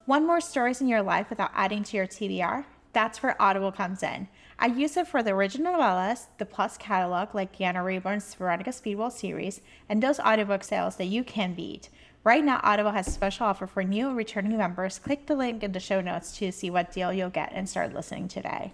Want more stories in your life without adding to your TBR? That's where Audible comes in. I use it for the original novellas, the Plus catalog like Deanna Rayburn's Veronica Speedwell series, and those audiobook sales that you can beat. Right now, Audible has a special offer for new and returning members. Click the link in the show notes to see what deal you'll get and start listening today.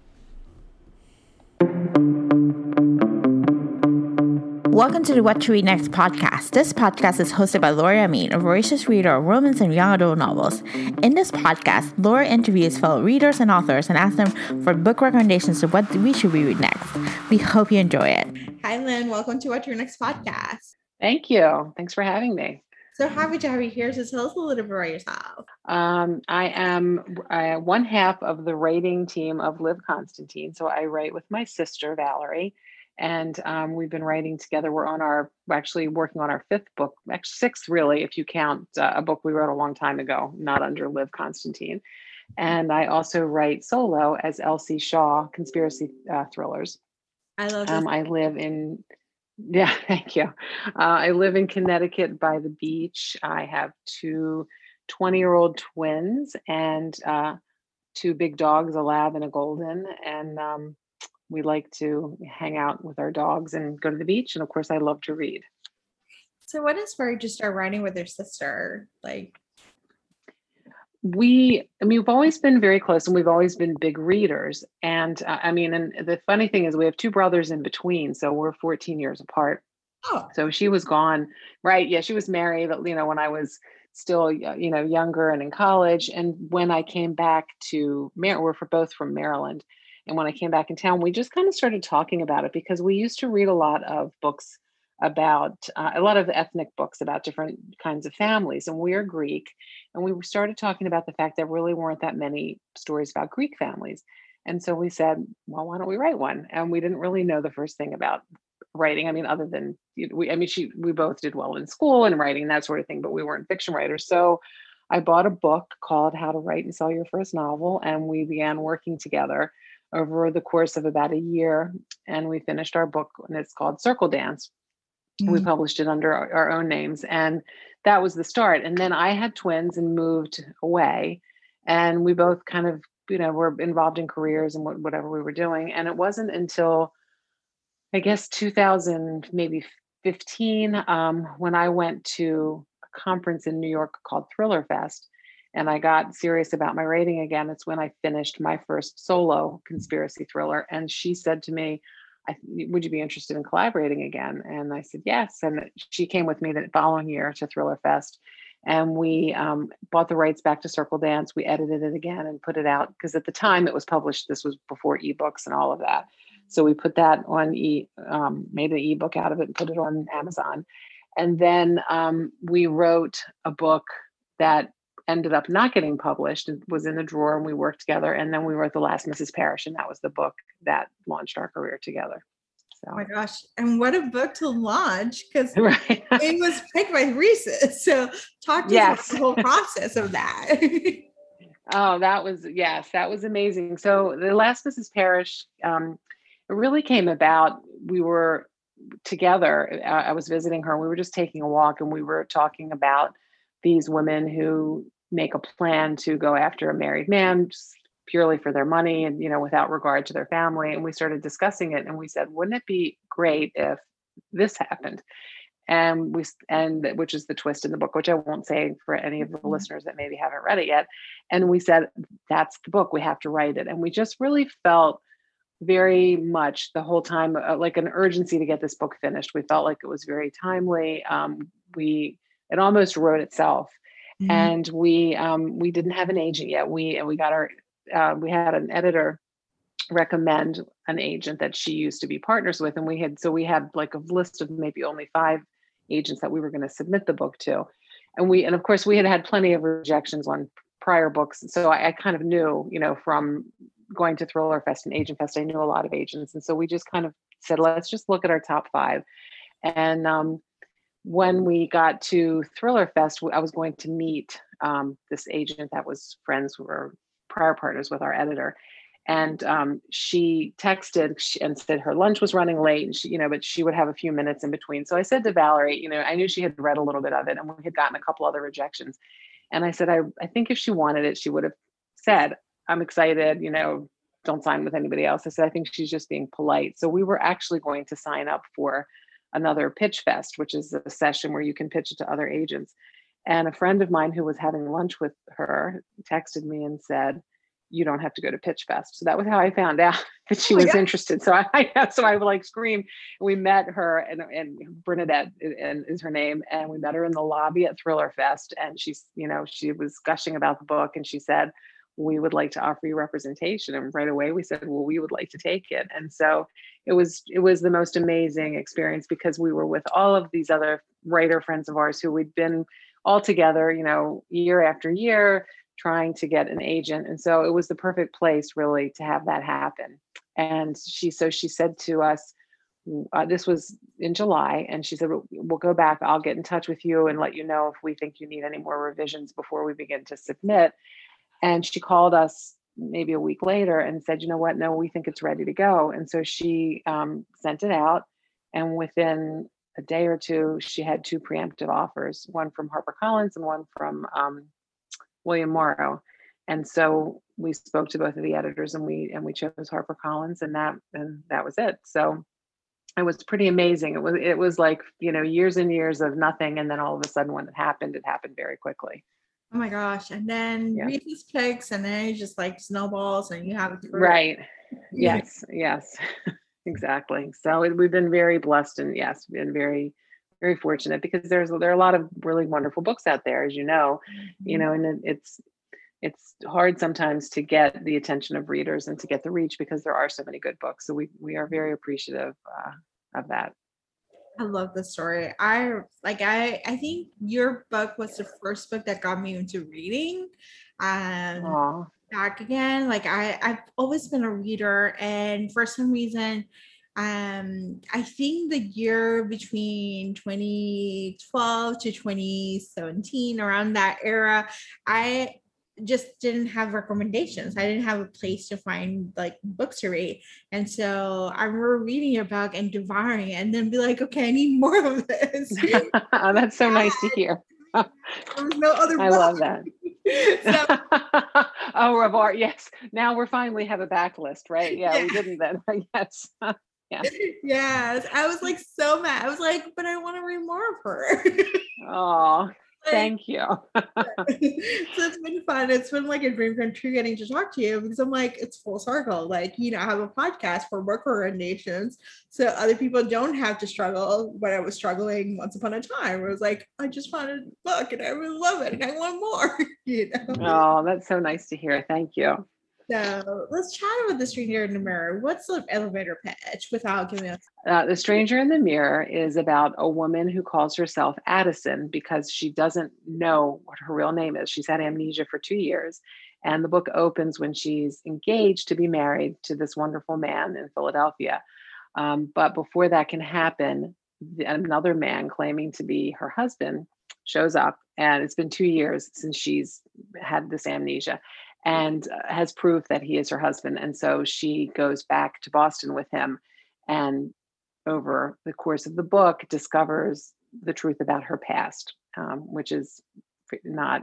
Welcome to the What to Read Next podcast. This podcast is hosted by Laura Amin, a voracious reader of romance and young adult novels. In this podcast, Laura interviews fellow readers and authors and asks them for book recommendations of what we should read next. We hope you enjoy it. Hi, Lynn. Welcome to What to Read Next podcast. Thank you. Thanks for having me. So happy to have you here. So tell us a little bit about yourself. I am one half of the writing team of Liv Constantine. So I write with my sister, Valerie. And we've been writing together. We're actually working on our fifth book, actually sixth, really, if you count a book we wrote a long time ago, not under Liv Constantine. And I also write solo as Elsie Shaw, conspiracy thrillers. I love this. I live in, thank you. I live in Connecticut by the beach. I have two 20-year-old twins and two big dogs, a lab and a golden. And we like to hang out with our dogs and go to the beach. And of course, I love to read. So what inspired you to start writing with your sister? We've always been very close and we've always been big readers. And and the funny thing is we have two brothers in between. So we're 14 years apart. Oh. So she was gone, right? Yeah, she was married, when I was still, younger and in college. And when I came back to we're both from Maryland. And when I came back in town, we just kind of started talking about it because we used to read a lot of books about a lot of ethnic books about different kinds of families. And we're Greek. And we started talking about the fact there really weren't that many stories about Greek families. And so we said, well, why don't we write one? And we didn't really know the first thing about writing. Other than we both did well in school and writing and that sort of thing, but we weren't fiction writers. So I bought a book called How to Write and Sell Your First Novel. And we began working together over the course of about a year. And we finished our book and it's called Circle Dance. Mm-hmm. We published it under our own names. And that was the start. And then I had twins and moved away. And we both kind of, were involved in careers and whatever we were doing. And it wasn't until, I guess, 2000, maybe 15, when I went to a conference in New York called Thriller Fest. And I got serious about my writing again. It's when I finished my first solo conspiracy thriller. And she said to me, would you be interested in collaborating again? And I said, yes. And she came with me the following year to Thriller Fest. And we bought the rights back to Circle Dance. We edited it again and put it out. Because at the time it was published, this was before ebooks and all of that. So we put that on, made an ebook out of it and put it on Amazon. And then we wrote a book that ended up not getting published. It was in the drawer and we worked together. And then we wrote The Last Mrs. Parrish. And that was the book that launched our career together. So. Oh my gosh. And what a book to launch, because right. It was picked by Reese's. So talk to us about the whole process of that. Oh, that was amazing. So The Last Mrs. Parrish, it really came about. We were together. I was visiting her. We were just taking a walk and we were talking about these women who make a plan to go after a married man just purely for their money and, without regard to their family. And we started discussing it and we said, wouldn't it be great if this happened? And which is the twist in the book, which I won't say for any of the listeners that maybe haven't read it yet. And we said, that's the book, we have to write it. And we just really felt very much the whole time, like an urgency to get this book finished. We felt like it was very timely. It almost wrote itself. Mm-hmm. And we didn't have an agent yet. We had an editor recommend an agent that she used to be partners with. And we had like a list of maybe only 5 agents that we were going to submit the book to. And of course we had plenty of rejections on prior books. So I kind of knew, from going to Thriller Fest and Agent Fest, I knew a lot of agents. And so we just kind of said, let's just look at our top 5. And when we got to Thriller Fest, I was going to meet this agent that was friends who were prior partners with our editor. And she texted and said her lunch was running late, and she, but she would have a few minutes in between. So I said to Valerie, I knew she had read a little bit of it, and we had gotten a couple other rejections. And I said, I think if she wanted it, she would have said, I'm excited, don't sign with anybody else. I said, I think she's just being polite. So we were actually going to sign up for another pitch fest, which is a session where you can pitch it to other agents. And a friend of mine who was having lunch with her texted me and said, you don't have to go to Pitch Fest. So that was how I found out that she was interested. So I would like scream. We met her, and Bernadette is her name. And we met her in the lobby at Thriller Fest. And she was gushing about the book, and she said, we would like to offer you representation. And right away we said, well, we would like to take it. And so it was the most amazing experience, because we were with all of these other writer friends of ours who we'd been all together, year after year, trying to get an agent. And so it was the perfect place really to have that happen. And she said to us, this was in July, and she said, we'll go back. I'll get in touch with you and let you know if we think you need any more revisions before we begin to submit. And she called us maybe a week later and said, you know what? No, we think it's ready to go. And so she sent it out. And within a day or two, she had 2 preemptive offers, one from HarperCollins and one from William Morrow. And so we spoke to both of the editors, and we chose HarperCollins, and that was it. So it was pretty amazing. It was like, years and years of nothing. And then all of a sudden when it happened very quickly. Oh my gosh. And then Reese's Picks, and then it just like snowballs, and you have it. Right. Yes. Exactly. So we've been very blessed, and been very, very fortunate, because there are a lot of really wonderful books out there, as you know, and it's hard sometimes to get the attention of readers and to get the reach, because there are so many good books. So we are very appreciative of that. I love the story. I think your book was the first book that got me into reading. Back again, like I've always been a reader, and for some reason, I think the year between 2012 to 2017, around that era, I just didn't have recommendations. I didn't have a place to find like books to read. And so I remember reading your book and devouring it, and then be like, okay, I need more of this. Oh, that's so nice to hear. There was no other book. I love that. Oh, Revoir. Yes. Now we're finally have a backlist, right? Yeah. We didn't then. Yes. Yeah. Yes. I was like so mad. I was like, but I want to read more of her. Oh, thank you. So it's been fun. It's been like a dream come true getting to talk to you, because I'm like, it's full circle. Like, I have a podcast for work recommendations, so other people don't have to struggle what I was struggling once upon a time. Where it was like, I just found a book and I really love it and I want more. Oh, that's so nice to hear. Thank you. So let's chat about The Stranger in the Mirror. What's the elevator pitch without giving us? The Stranger in the Mirror is about a woman who calls herself Addison because she doesn't know what her real name is. She's had amnesia for 2 years. And the book opens when she's engaged to be married to this wonderful man in Philadelphia. But before that can happen, another man claiming to be her husband shows up. And it's been 2 years since she's had this amnesia, and has proof that he is her husband. And so she goes back to Boston with him, and over the course of the book discovers the truth about her past, which is not,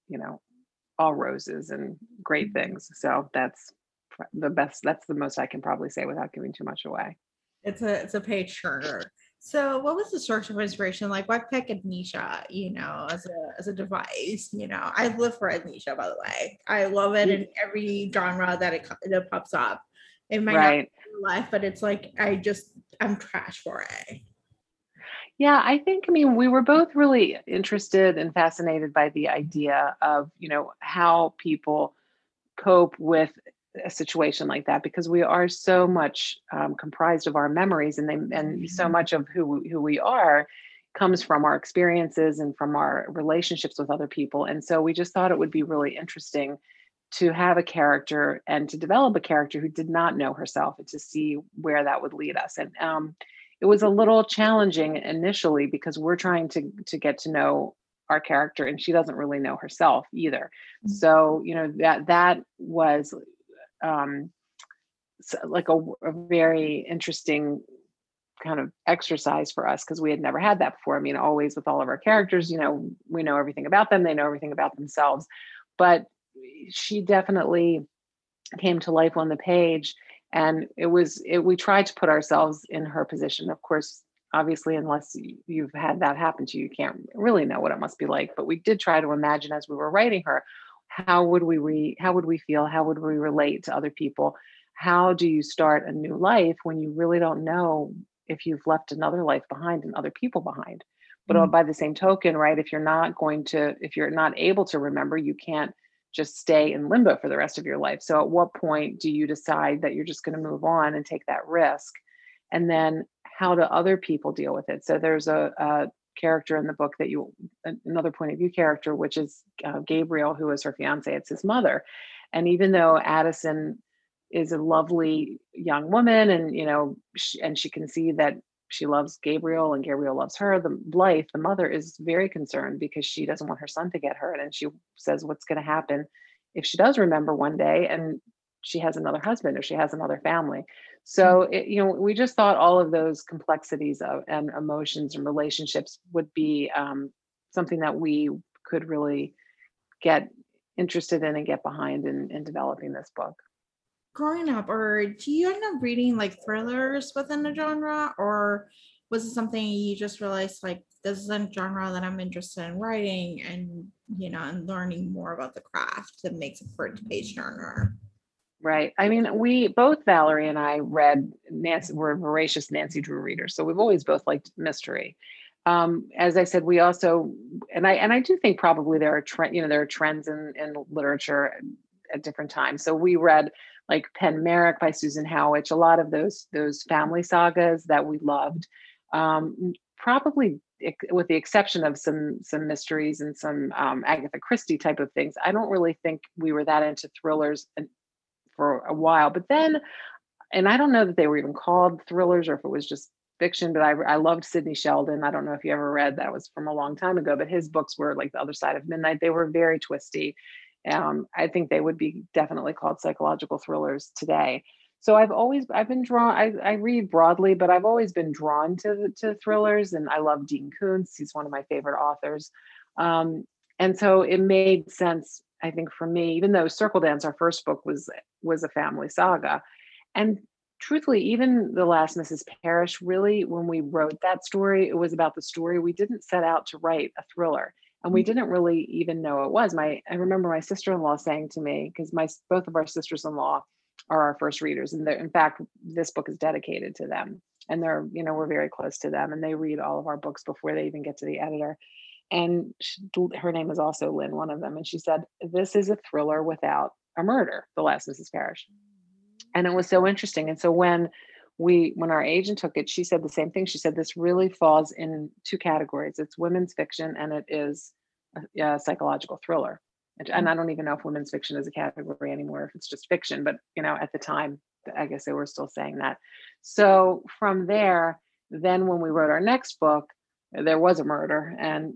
all roses and great things. So that's the best. That's the most I can probably say without giving too much away. It's a page turner. So what was the source of inspiration? Like, why pick amnesia, as a device? I live for amnesia, by the way. I love it in every genre that it pops up. It might not be in life, but it's like, I'm trash for it. Yeah, we were both really interested and fascinated by the idea of, how people cope with a situation like that, because we are so much comprised of our memories, and so much of who we are comes from our experiences and from our relationships with other people. And so we just thought it would be really interesting to have a character and to develop a character who did not know herself, and to see where that would lead us. And it was a little challenging initially, because we're trying to get to know our character, and she doesn't really know herself either. Mm-hmm. So, that was like a very interesting kind of exercise for us because we had never had that before. I mean, always with all of our characters, we know everything about them, they know everything about themselves. But she definitely came to life on the page. And we tried to put ourselves in her position. Of course, obviously, unless you've had that happen to you, you can't really know what it must be like. But we did try to imagine as we were writing her, how would we feel? How would we relate to other people? How do you start a new life when you really don't know if you've left another life behind and other people behind? But by the same token, right, if you're not able to remember, you can't just stay in limbo for the rest of your life. So at what point do you decide that you're just going to move on and take that risk? And then how do other people deal with it? So there's a character in the book another point of view character, which is Gabriel, who is her fiance. It's his mother. And even though Addison is a lovely young woman, and she can see that she loves Gabriel and Gabriel loves her, Blythe, the mother, is very concerned because she doesn't want her son to get hurt. And she says, what's going to happen if she does remember one day and she has another husband or she has another family? So we just thought all of those complexities and emotions and relationships would be something that we could really get interested in and get behind in developing this book. Growing up, or do you end up reading like thrillers within the genre, or was it something you just realized like this is a genre that I'm interested in writing and and learning more about the craft that makes it for page genre? Right. I mean, we both, Valerie and I, we're voracious Nancy Drew readers. So we've always both liked mystery. As I said, we also, and I do think probably there are trends in literature at different times. So we read like Pen Merrick by Susan Howich, a lot of those family sagas that we loved. Probably with the exception of some mysteries and some Agatha Christie type of things. I don't really think we were that into thrillers for a while, but then, and I don't know that they were even called thrillers or if it was just fiction, but I loved Sidney Sheldon. I don't know if you ever read, that was from a long time ago, but his books were like The Other Side of Midnight. They were very twisty. I think they would be definitely called psychological thrillers today. So I've been drawn, I read broadly, but I've always been drawn to thrillers, and I love Dean Koontz. He's one of my favorite authors. And so it made sense, I think, for me, even though Circle Dance, our first book, was a family saga. And truthfully, even The Last Mrs. Parrish, really, when we wrote that story, it was about the story. We didn't set out to write a thriller. And we didn't really even know it was. I remember my sister-in-law saying to me, because both of our sisters-in-law are our first readers. And in fact, this book is dedicated to them. And we're very close to them. And they read all of our books before they even get to the editor. And her name is also Lynn, one of them. And she said, this is a thriller without a murder, The Last Mrs. Parrish. And it was so interesting. And so when our agent took it, she said the same thing. She said, this really falls in two categories. It's women's fiction and it is a psychological thriller. And I don't even know if women's fiction is a category anymore, if it's just fiction, but at the time, I guess they were still saying that. So from there, then when we wrote our next book, there was a murder. And,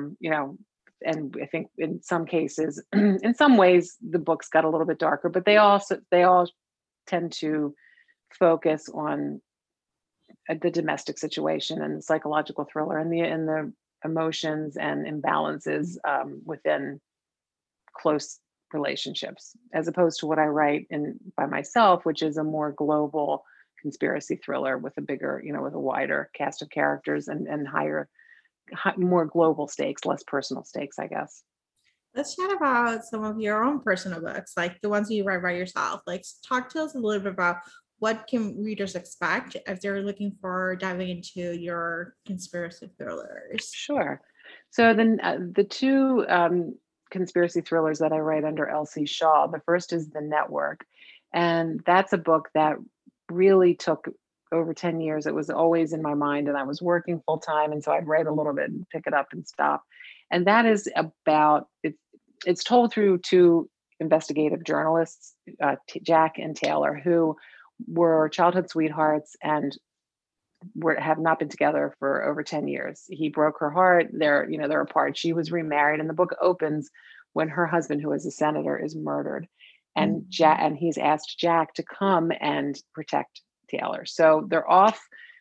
and I think in some cases, in some ways, the books got a little bit darker, but they all tend to focus on the domestic situation and the psychological thriller and the emotions and imbalances within close relationships, as opposed to what I write by myself, which is a more global conspiracy thriller with a bigger, with a wider cast of characters and more global stakes, less personal stakes, I guess. Let's chat about some of your own personal books, like the ones you write by yourself. Like, talk to us a little bit about what can readers expect if they're looking for diving into your conspiracy thrillers. Sure. So the two conspiracy thrillers that I write under L.C. Shaw, the first is The Network. And that's a book that really took over 10 years. It was always in my mind, and I was working full time. And so I'd write a little bit and pick it up and stop. And that is about, it's told through two investigative journalists, Jack and Taylor, who were childhood sweethearts and have not been together for over 10 years. He broke her heart. They're apart. She was remarried. And the book opens when her husband, who is a senator, is murdered. And and he's asked Jack to come and protect Taylor. So they're off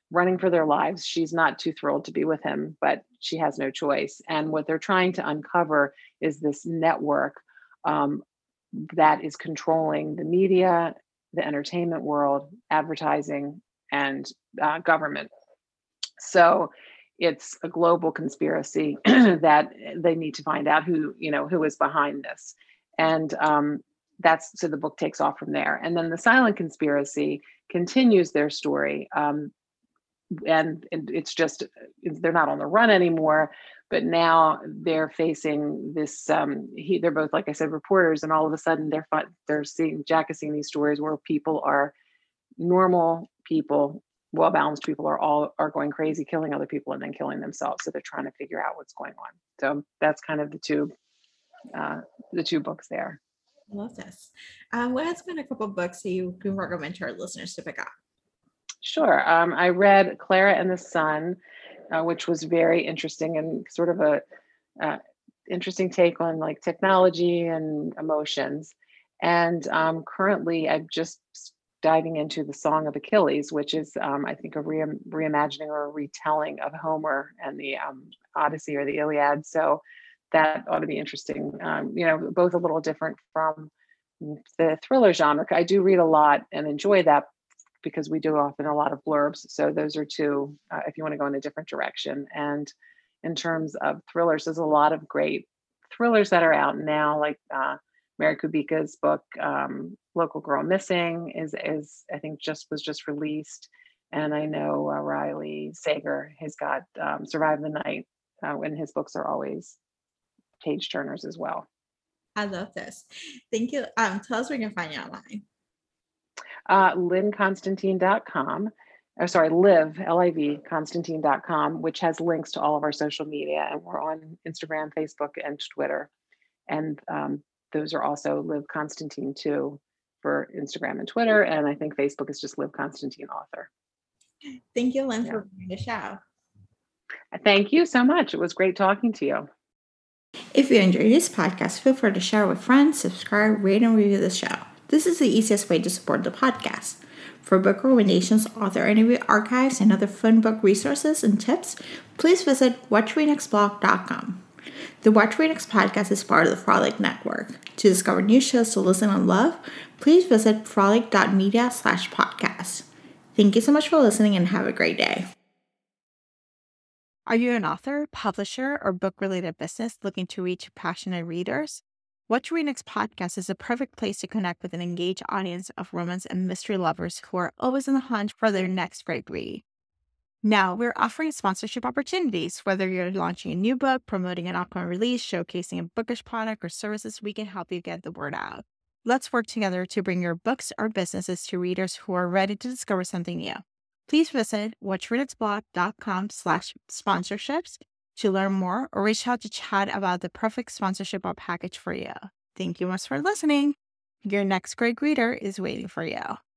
running for their lives. She's not too thrilled to be with him, but she has no choice. And what they're trying to uncover is this network um, that is controlling the media, the entertainment world, advertising, and government. So it's a global conspiracy that they need to find out who is behind this. And that's so the book takes off from there. And then the silent conspiracy continues their story. And it's just, they're not on the run anymore, but now they're facing this, they're both, like I said, reporters, and all of a sudden Jack is seeing these stories where people are normal people, well-balanced people are going crazy, killing other people and then killing themselves. So they're trying to figure out what's going on. So that's kind of the two books there. I love this. What has been a couple of books that you can recommend to our listeners to pick up? Sure. I read Clara and the Sun, which was very interesting and sort of a interesting take on like technology and emotions. And currently I'm just diving into The Song of Achilles, which is, I think, a reimagining or a retelling of Homer and the Odyssey or the Iliad. So that ought to be interesting. Both a little different from the thriller genre. I do read a lot and enjoy that because we do often a lot of blurbs. So those are two, if you want to go in a different direction. And in terms of thrillers, there's a lot of great thrillers that are out now, like Mary Kubica's book, Local Girl Missing is I think was just released. And I know Riley Sager has got Survive the Night, and his books are always page turners as well. I love this. Thank you. Tell us where you can find you online. LivConstantine.com. Liv, L-I-V, Constantine.com, which has links to all of our social media. And we're on Instagram, Facebook, and Twitter. And those are also Liv Constantine too for Instagram and Twitter. And I think Facebook is just Liv Constantine Author. Thank you, Lynn, for being the show. Thank you so much. It was great talking to you. If you enjoyed this podcast, feel free to share with friends, subscribe, rate, and review the show. This is the easiest way to support the podcast. For book recommendations, author interview archives, and other fun book resources and tips, please visit WatchReNextBlog.com. The Watch Read Next podcast is part of the Frolic Network. To discover new shows to listen and love, please visit frolic.media/podcast. Thank you so much for listening and have a great day. Are you an author, publisher, or book-related business looking to reach passionate readers? Watch Read Next podcast is a perfect place to connect with an engaged audience of romance and mystery lovers who are always on the hunt for their next great read. Now, we're offering sponsorship opportunities. Whether you're launching a new book, promoting an upcoming release, showcasing a bookish product or services, we can help you get the word out. Let's work together to bring your books or businesses to readers who are ready to discover something new. Please visit WatchReadNextBlog.com/sponsorships to learn more or reach out to chat about the perfect sponsorship or package for you. Thank you much for listening. Your next great reader is waiting for you.